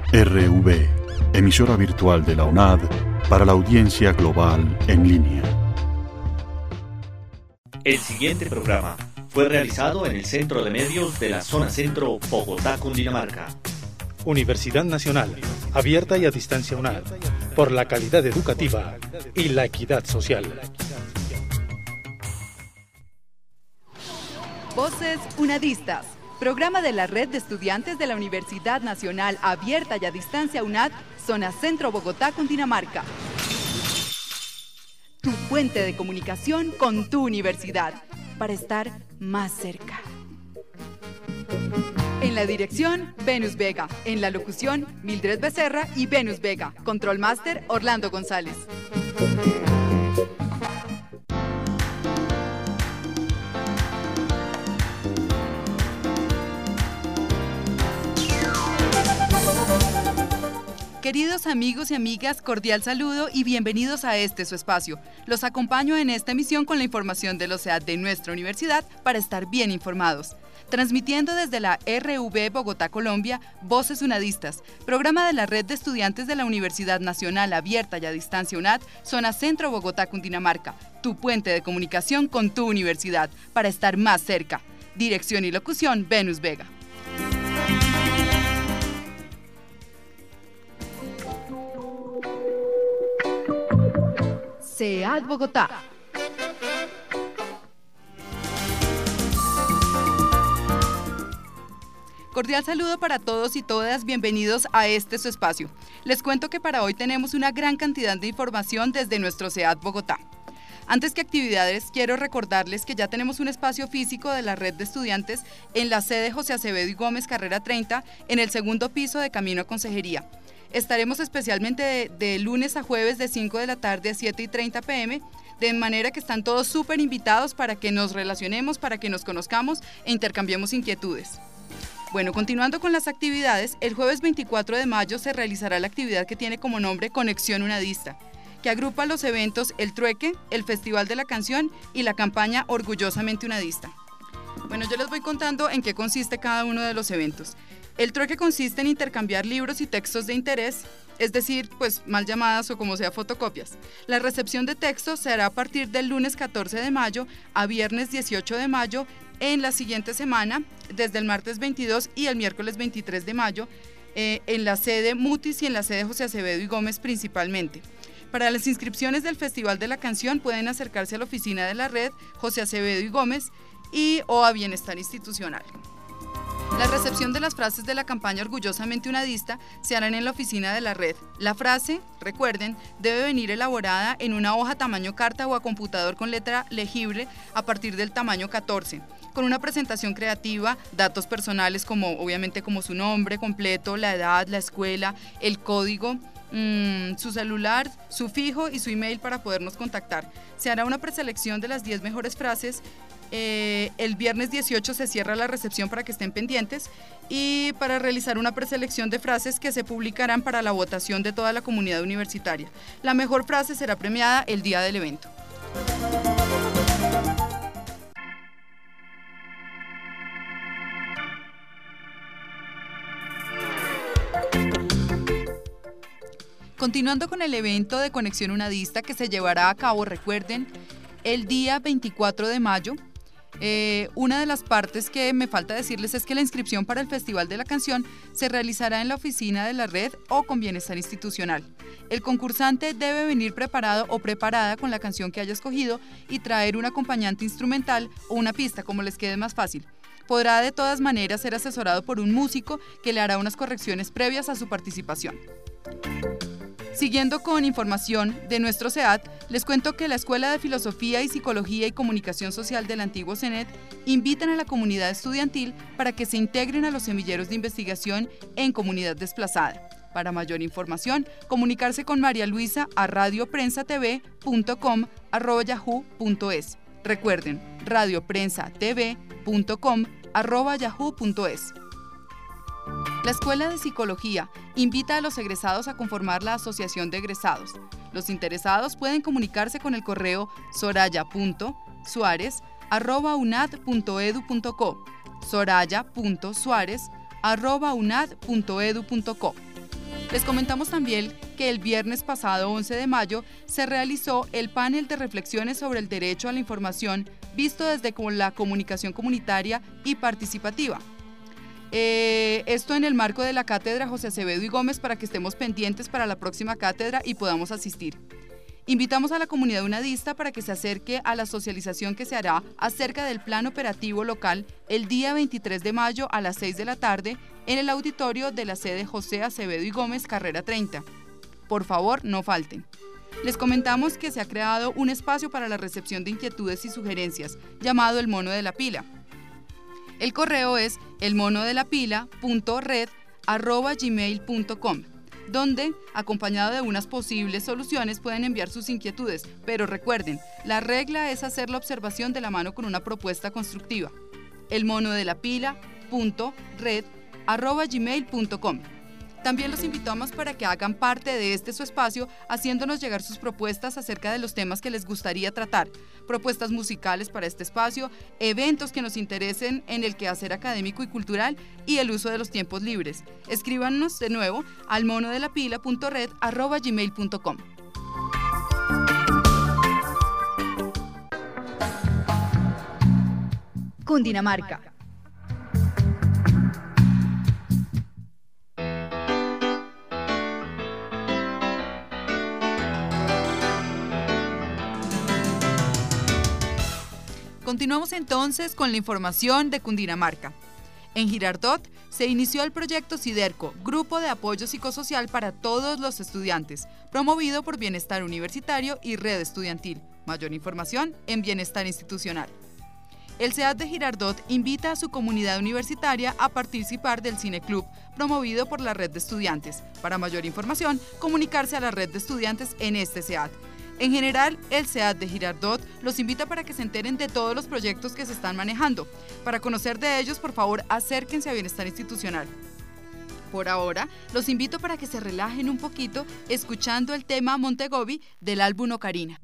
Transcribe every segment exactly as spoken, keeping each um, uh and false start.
R V, emisora virtual de la UNAD para la audiencia global en línea. El siguiente programa fue realizado en el Centro de Medios de la Zona Centro, Bogotá, Cundinamarca. Universidad Nacional, abierta y a distancia UNAD, por la calidad educativa y la equidad social. Voces Unadistas, programa de la Red de Estudiantes de la Universidad Nacional Abierta y a Distancia UNAD, Zona Centro Bogotá, Cundinamarca. Tu puente de comunicación con tu universidad, para estar más cerca. En la dirección, Venus Vega. En la locución, Mildred Becerra y Venus Vega. Control Master, Orlando González. Queridos amigos y amigas, cordial saludo y bienvenidos a este su espacio. Los acompaño en esta emisión con la información de los E A D de nuestra universidad para estar bien informados. Transmitiendo desde la R V Bogotá, Colombia, Voces Unadistas, programa de la Red de Estudiantes de la Universidad Nacional Abierta y a Distancia UNAD, Zona Centro Bogotá, Cundinamarca, tu puente de comunicación con tu universidad, para estar más cerca. Dirección y locución, Venus Vega. C E A D Bogotá. Cordial saludo para todos y todas, bienvenidos a este su espacio. Les cuento que para hoy tenemos una gran cantidad de información desde nuestro C E A D Bogotá. Antes que actividades, quiero recordarles que ya tenemos un espacio físico de la Red de Estudiantes en la sede José Acevedo y Gómez, carrera treinta, en el segundo piso de Camino a Consejería. Estaremos especialmente de, de lunes a jueves de cinco de la tarde a siete y treinta pm, de manera que están todos súper invitados para que nos relacionemos, para que nos conozcamos e intercambiemos inquietudes. Bueno, continuando con las actividades, el jueves veinticuatro de mayo se realizará la actividad que tiene como nombre Conexión Unadista, que agrupa los eventos El Trueque, el Festival de la Canción y la campaña Orgullosamente Unadista. Bueno, yo les voy contando en qué consiste cada uno de los eventos. El trueque consiste en intercambiar libros y textos de interés, es decir, pues mal llamadas o como sea fotocopias. La recepción de textos se hará a partir del lunes catorce de mayo a viernes dieciocho de mayo en la siguiente semana, desde el martes veintidós y el miércoles veintitrés de mayo, eh, en la sede Mutis y en la sede José Acevedo y Gómez principalmente. Para las inscripciones del Festival de la Canción pueden acercarse a la oficina de la red José Acevedo y Gómez y o a Bienestar Institucional. La recepción de las frases de la campaña Orgullosamente Unadista se harán en la oficina de la red. La frase, recuerden, debe venir elaborada en una hoja tamaño carta o a computador con letra legible a partir del tamaño catorce, con una presentación creativa, datos personales como obviamente como su nombre completo, la edad, la escuela, el código, mmm, su celular, su fijo y su email para podernos contactar. Se hará una preselección de las diez mejores frases. Eh, el viernes dieciocho se cierra la recepción para que estén pendientes y para realizar una preselección de frases que se publicarán para la votación de toda la comunidad universitaria. La mejor frase será premiada el día del evento. Continuando con el evento de Conexión Unadista que se llevará a cabo, recuerden, el día veinticuatro de mayo. Eh, una de las partes que me falta decirles es que la inscripción para el Festival de la Canción se realizará en la oficina de la red o con Bienestar Institucional. El concursante debe venir preparado o preparada con la canción que haya escogido y traer un acompañante instrumental o una pista, como les quede más fácil. Podrá de todas maneras ser asesorado por un músico que le hará unas correcciones previas a su participación. Siguiendo con información de nuestro C E A D, les cuento que la Escuela de Filosofía y Psicología y Comunicación Social del antiguo CENET invitan a la comunidad estudiantil para que se integren a los semilleros de investigación en comunidad desplazada. Para mayor información, comunicarse con María Luisa a radioprensatv punto com arroba yahoo punto es. Recuerden, radioprensatv punto com arroba yahoo punto es. La Escuela de Psicología invita a los egresados a conformar la Asociación de Egresados. Los interesados pueden comunicarse con el correo soraya punto suárez arroba unad punto edu punto co, soraya punto suárez arroba unad punto edu punto co. Les comentamos también que el viernes pasado, once de mayo, se realizó el panel de reflexiones sobre el derecho a la información visto desde la comunicación comunitaria y participativa. Eh, esto en el marco de la cátedra José Acevedo y Gómez, para que estemos pendientes para la próxima cátedra y podamos asistir. Invitamos a la comunidad unadista para que se acerque a la socialización que se hará acerca del plan operativo local el día veintitrés de mayo a las seis de la tarde en el auditorio de la sede José Acevedo y Gómez, carrera treinta. Por favor, no falten. Les comentamos que se ha creado un espacio para la recepción de inquietudes y sugerencias, llamado el mono de la pila. El correo es elmonodelapila.red arroba gmail punto com, donde, acompañado de unas posibles soluciones, pueden enviar sus inquietudes, pero recuerden, la regla es hacer la observación de la mano con una propuesta constructiva. elmonodelapila.red arroba gmail punto com. También los invitamos para que hagan parte de este su espacio, haciéndonos llegar sus propuestas acerca de los temas que les gustaría tratar, propuestas musicales para este espacio, eventos que nos interesen en el quehacer académico y cultural y el uso de los tiempos libres. Escríbanos de nuevo al monodelapila.red arroba gmail punto com. Cundinamarca. Continuamos entonces con la información de Cundinamarca. En Girardot se inició el proyecto Siderco, Grupo de Apoyo Psicosocial para Todos los Estudiantes, promovido por Bienestar Universitario y Red Estudiantil. Mayor información en Bienestar Institucional. El C E A D de Girardot invita a su comunidad universitaria a participar del Cine Club, promovido por la Red de Estudiantes. Para mayor información, comunicarse a la Red de Estudiantes en este C E A D. En general, el C E A D de Girardot los invita para que se enteren de todos los proyectos que se están manejando. Para conocer de ellos, por favor, acérquense a Bienestar Institucional. Por ahora, los invito para que se relajen un poquito escuchando el tema Montegobi del álbum Ocarina.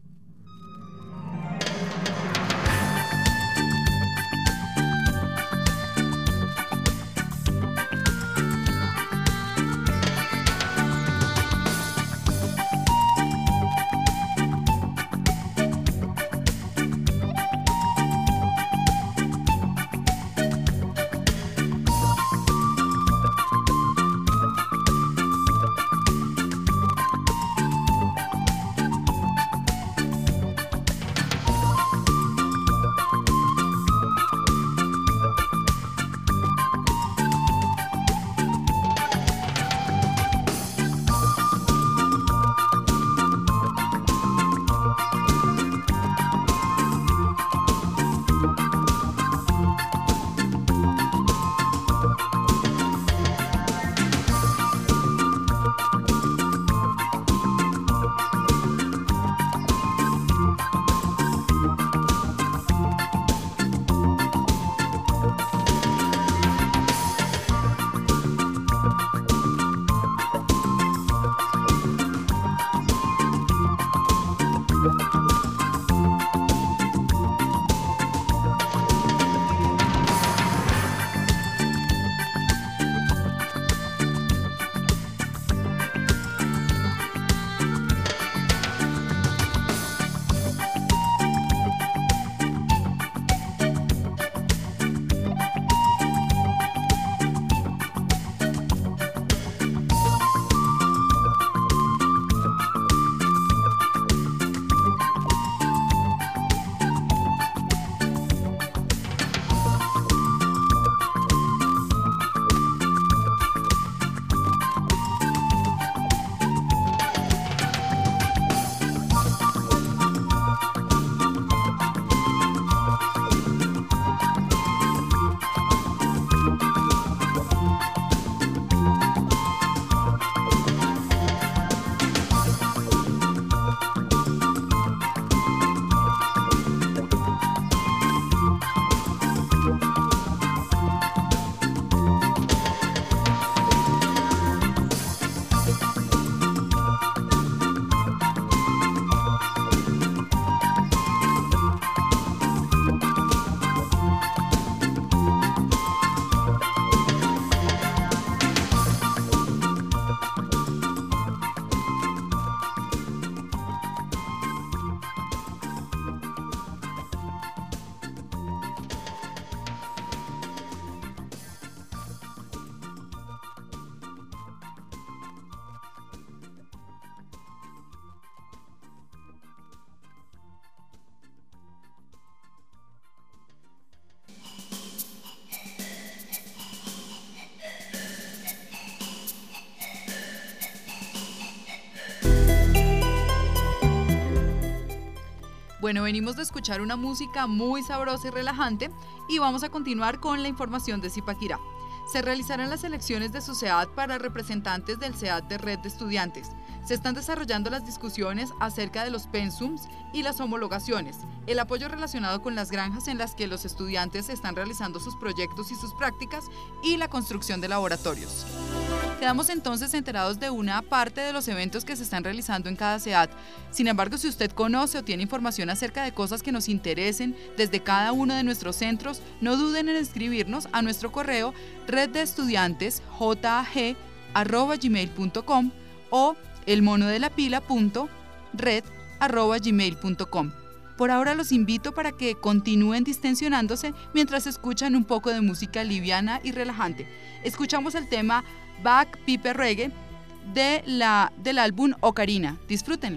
Bueno, venimos de escuchar una música muy sabrosa y relajante y vamos a continuar con la información de Zipaquirá. Se realizarán las elecciones de su SEAD para representantes del SEAD de Red de Estudiantes. Se están desarrollando las discusiones acerca de los pensums y las homologaciones, el apoyo relacionado con las granjas en las que los estudiantes están realizando sus proyectos y sus prácticas y la construcción de laboratorios. Quedamos entonces enterados de una parte de los eventos que se están realizando en cada SEAD. Sin embargo, si usted conoce o tiene información acerca de cosas que nos interesen desde cada uno de nuestros centros, no duden en escribirnos a nuestro correo reddeestudiantes.jag arroba gmail punto com o elmonodelapila.red arroba gmail punto com. Por ahora los invito para que continúen distensionándose mientras escuchan un poco de música liviana y relajante. Escuchamos el tema Back Pipe Reggae de la, del álbum Ocarina. Disfrútenlo.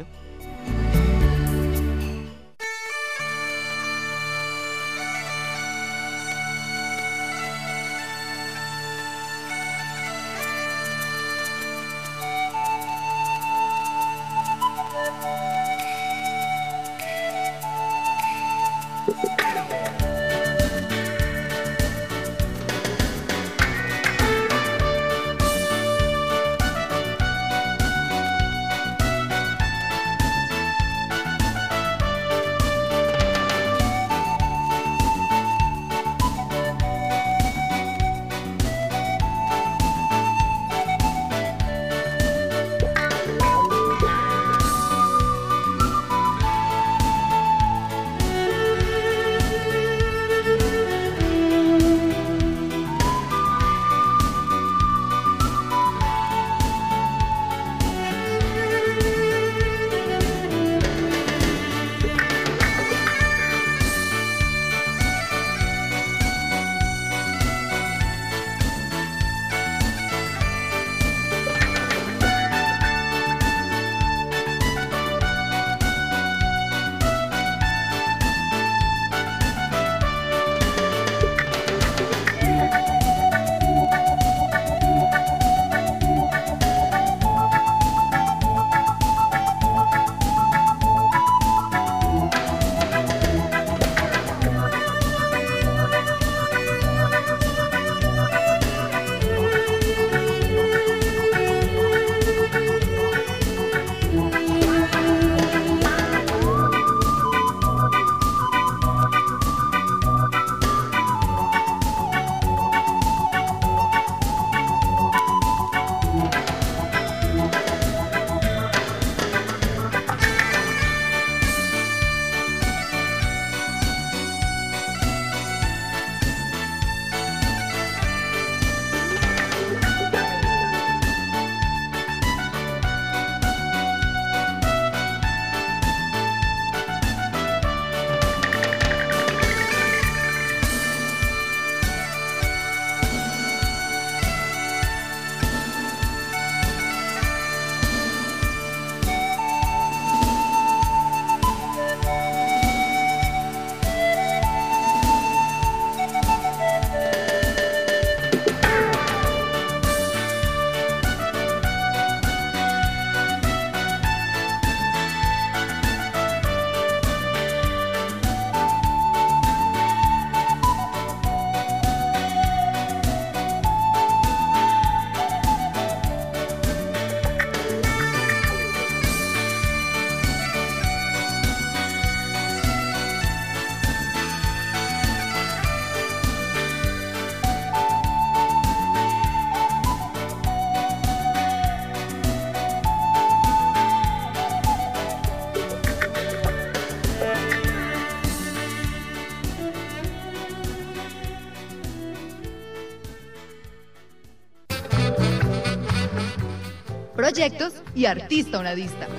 proyectos y artista unadista.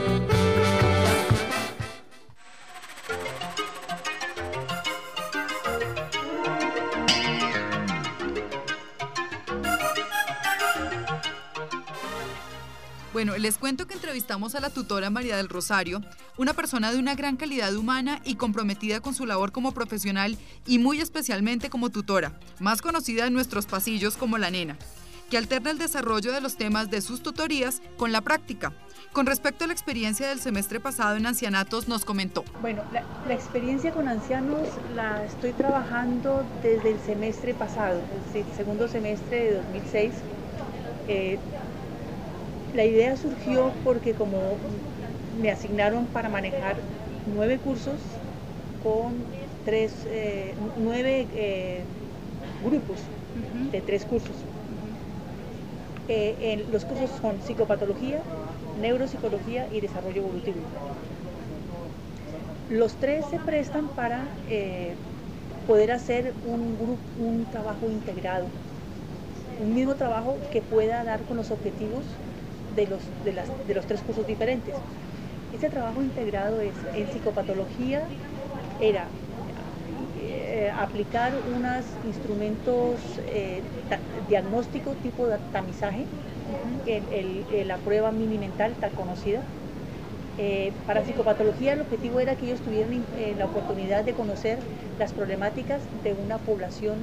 Bueno, les cuento que entrevistamos a la tutora María del Rosario, una persona de una gran calidad humana y comprometida con su labor como profesional y muy especialmente como tutora, más conocida en nuestros pasillos como la nena, que alterna el desarrollo de los temas de sus tutorías con la práctica. Con respecto a la experiencia del semestre pasado en ancianatos, nos comentó. Bueno, la, la experiencia con ancianos la estoy trabajando desde el semestre pasado, desde el segundo semestre de dos mil seis. Eh, la idea surgió porque como me asignaron para manejar nueve cursos con tres, eh, nueve eh, grupos uh-huh. de tres cursos. Uh-huh. Eh, en, los cursos son psicopatología, neuropsicología y desarrollo evolutivo. Los tres se prestan para eh, poder hacer un, grupo, un trabajo integrado, un mismo trabajo que pueda dar con los objetivos de los, de las, de los tres cursos diferentes. Ese trabajo integrado es, en psicopatología, era eh, aplicar unos instrumentos eh, ta, diagnósticos tipo de tamizaje, uh-huh. el, el, el, la prueba mini-mental tan conocida. Eh, para psicopatología el objetivo era que ellos tuvieran eh, la oportunidad de conocer las problemáticas de una población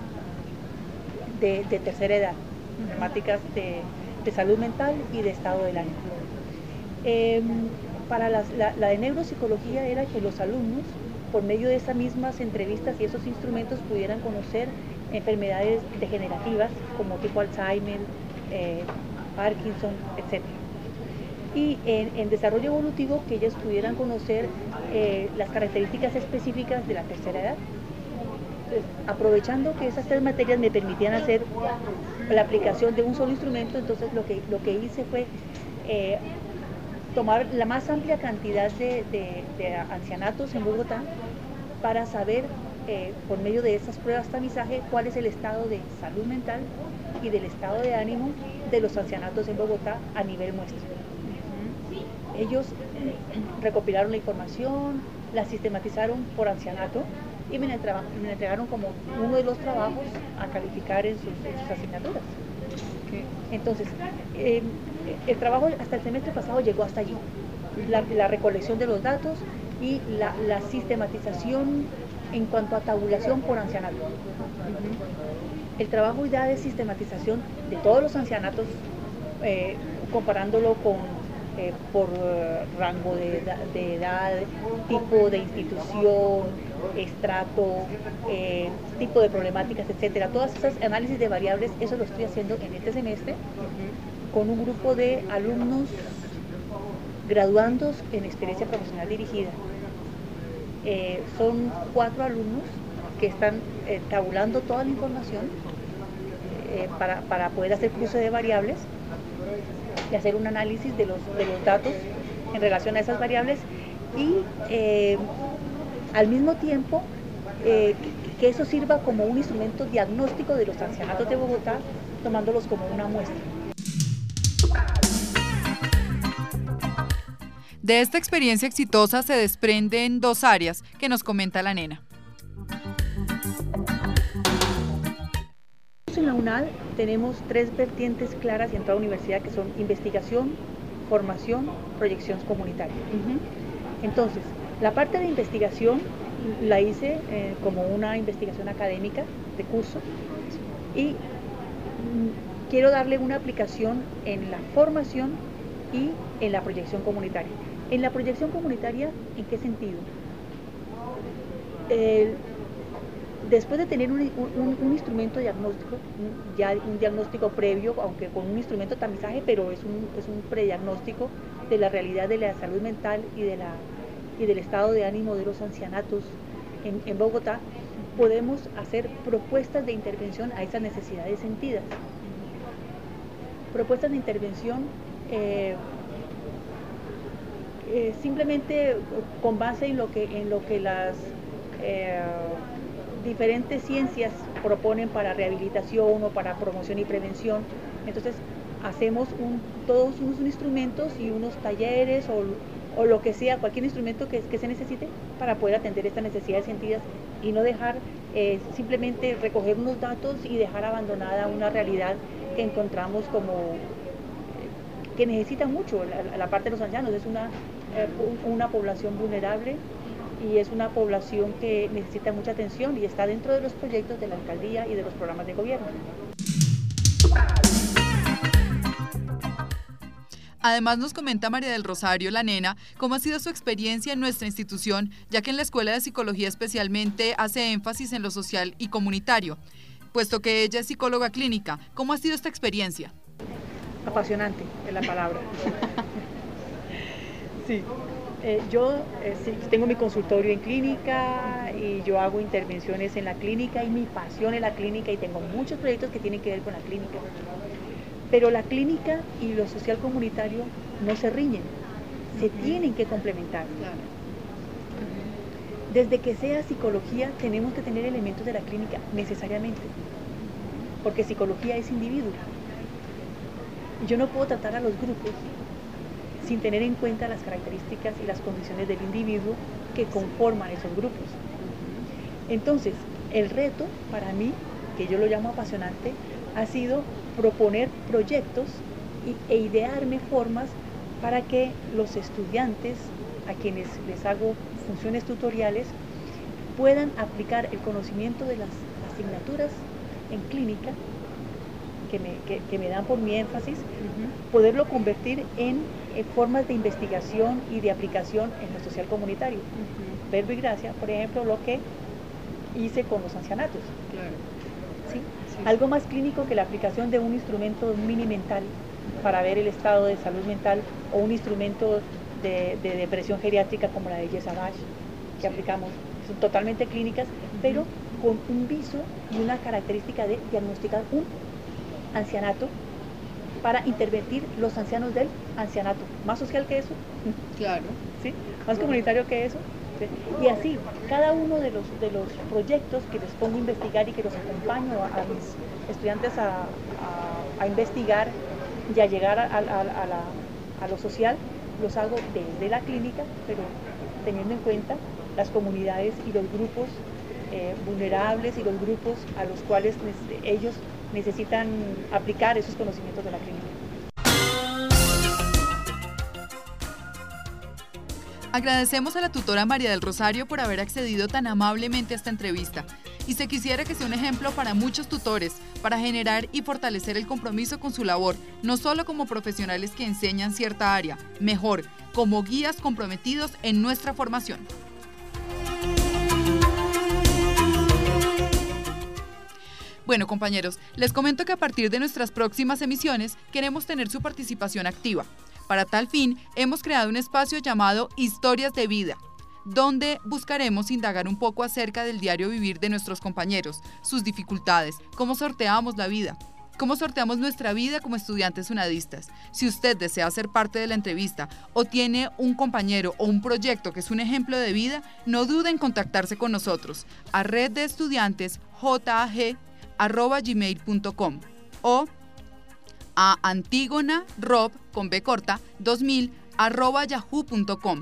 de, de tercera edad, uh-huh. problemáticas de, de salud mental y de estado del ánimo. Eh, para las, la, la de neuropsicología era que los alumnos, por medio de esas mismas entrevistas y esos instrumentos, pudieran conocer enfermedades degenerativas como tipo Alzheimer, eh, Parkinson, etcétera. Y en, en desarrollo evolutivo, que ellos pudieran conocer eh, las características específicas de la tercera edad. Entonces, aprovechando que esas tres materias me permitían hacer la aplicación de un solo instrumento, entonces lo que, lo que hice fue eh, tomar la más amplia cantidad de, de, de ancianatos en Bogotá para saber, eh, por medio de esas pruebas tamizaje, cuál es el estado de salud mental y del estado de ánimo de los ancianatos en Bogotá a nivel muestra. Uh-huh. Ellos recopilaron la información, la sistematizaron por ancianato y me, entrega, me entregaron como uno de los trabajos a calificar en sus, en sus asignaturas. Okay. Entonces, eh, el trabajo hasta el semestre pasado llegó hasta allí, la, la recolección de los datos y la, la sistematización en cuanto a tabulación por ancianato. Uh-huh. El trabajo ya de sistematización de todos los ancianatos, eh, comparándolo con eh, por uh, rango de, de edad, tipo de institución, estrato, eh, tipo de problemáticas, etcétera. Todas esas análisis de variables, eso lo estoy haciendo en este semestre. Uh-huh. Con un grupo de alumnos graduandos en experiencia profesional dirigida. Eh, son cuatro alumnos que están eh, tabulando toda la información eh, para, para poder hacer cruce de variables y hacer un análisis de los, de los datos en relación a esas variables y eh, al mismo tiempo eh, que eso sirva como un instrumento diagnóstico de los ancianatos de Bogotá, tomándolos como una muestra. De esta experiencia exitosa se desprenden dos áreas que nos comenta la nena. En la UNAD tenemos tres vertientes claras en toda universidad que son investigación, formación, proyección comunitaria. Uh-huh. Entonces, la parte de investigación la hice eh, como una investigación académica de curso y mm, quiero darle una aplicación en la formación y en la proyección comunitaria. En la proyección comunitaria, ¿en qué sentido? Eh, después de tener un, un, un instrumento diagnóstico, un, ya un diagnóstico previo, aunque con un instrumento de tamizaje, pero es un, es un prediagnóstico de la realidad de la salud mental y, de la, y del estado de ánimo de los ancianatos en, en Bogotá, podemos hacer propuestas de intervención a esas necesidades sentidas. Propuestas de intervención eh, eh, simplemente con base en lo que, en lo que las eh, diferentes ciencias proponen para rehabilitación o para promoción y prevención. Entonces hacemos un, todos unos instrumentos y unos talleres o, o lo que sea, cualquier instrumento que, que se necesite para poder atender estas necesidades sentidas y no dejar eh, simplemente recoger unos datos y dejar abandonada una realidad que encontramos como eh, que necesita mucho la, la parte de los ancianos. Es una, eh, una población vulnerable y es una población que necesita mucha atención y está dentro de los proyectos de la alcaldía y de los programas de gobierno. Además nos comenta María del Rosario, la nena, cómo ha sido su experiencia en nuestra institución, ya que en la Escuela de Psicología especialmente hace énfasis en lo social y comunitario, puesto que ella es psicóloga clínica. ¿Cómo ha sido esta experiencia? Apasionante es la palabra. Sí, eh, yo eh, sí, tengo mi consultorio en clínica y yo hago intervenciones en la clínica y mi pasión es la clínica y tengo muchos proyectos que tienen que ver con la clínica. Pero la clínica y lo social comunitario no se riñen, se tienen que complementar. Desde que sea psicología tenemos que tener elementos de la clínica necesariamente, porque psicología es individuo. Y yo no puedo tratar a los grupos sin tener en cuenta las características y las condiciones del individuo que conforman esos grupos. Entonces, el reto para mí, que yo lo llamo apasionante, ha sido proponer proyectos y, e idearme formas para que los estudiantes, a quienes les hago funciones tutoriales, puedan aplicar el conocimiento de las asignaturas en clínica que me, que, que me dan por mi énfasis, uh-huh. poderlo convertir en, en formas de investigación y de aplicación en lo social comunitario. Uh-huh. Verbo y Gracia, por ejemplo, lo que hice con los ancianatos. Claro. ¿Sí? Sí. Algo más clínico que la aplicación de un instrumento mini mental para ver el estado de salud mental, o un instrumento de, de depresión geriátrica como la de Yesavage, que sí. aplicamos. Son totalmente clínicas, uh-huh. pero con un viso y una característica de diagnosticar un ancianato para intervenir los ancianos del ancianato. ¿Más social que eso? Claro. ¿Sí? ¿Más comunitario que eso? ¿Sí? Y así, cada uno de los, de los proyectos que les pongo a investigar y que los acompaño a, a mis estudiantes a, a, a investigar y a llegar a, a, a, la, a lo social, los hago desde la clínica, pero teniendo en cuenta las comunidades y los grupos eh, vulnerables y los grupos a los cuales ellos necesitan aplicar esos conocimientos de la clínica. Agradecemos a la tutora María del Rosario por haber accedido tan amablemente a esta entrevista, y se quisiera que sea un ejemplo para muchos tutores, para generar y fortalecer el compromiso con su labor, no solo como profesionales que enseñan cierta área, mejor, como guías comprometidos en nuestra formación. Bueno, compañeros, les comento que a partir de nuestras próximas emisiones queremos tener su participación activa. Para tal fin, hemos creado un espacio llamado Historias de Vida, donde buscaremos indagar un poco acerca del diario vivir de nuestros compañeros, sus dificultades, cómo sorteamos la vida, cómo sorteamos nuestra vida como estudiantes unadistas. Si usted desea ser parte de la entrevista o tiene un compañero o un proyecto que es un ejemplo de vida, no dude en contactarse con nosotros a red de estudiantes j a g arroba gmail punto com o a antígona rob con b corta dos mil arroba yahoo punto com.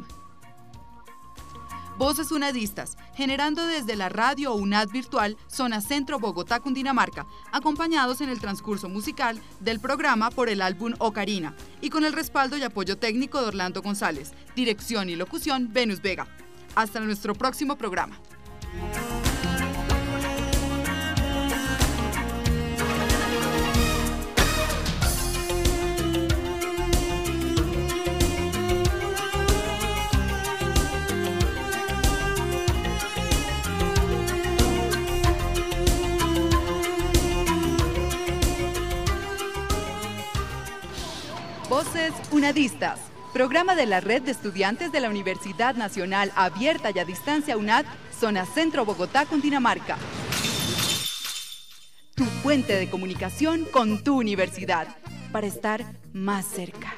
Voces unadistas, generando desde la radio UNAD virtual Zona Centro Bogotá, Cundinamarca, acompañados en el transcurso musical del programa por el álbum Ocarina y con el respaldo y apoyo técnico de Orlando González, dirección y locución Venus Vega. Hasta nuestro próximo programa. Voces Unadistas, programa de la Red de Estudiantes de la Universidad Nacional Abierta y a Distancia UNAD, Zona Centro Bogotá, Cundinamarca. Tu fuente de comunicación con tu universidad, para estar más cerca.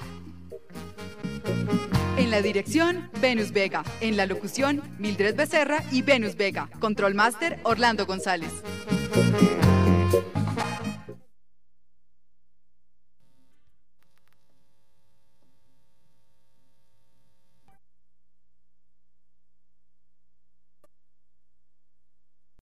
En la dirección, Venus Vega. En la locución, Mildred Becerra y Venus Vega. Control Master, Orlando González.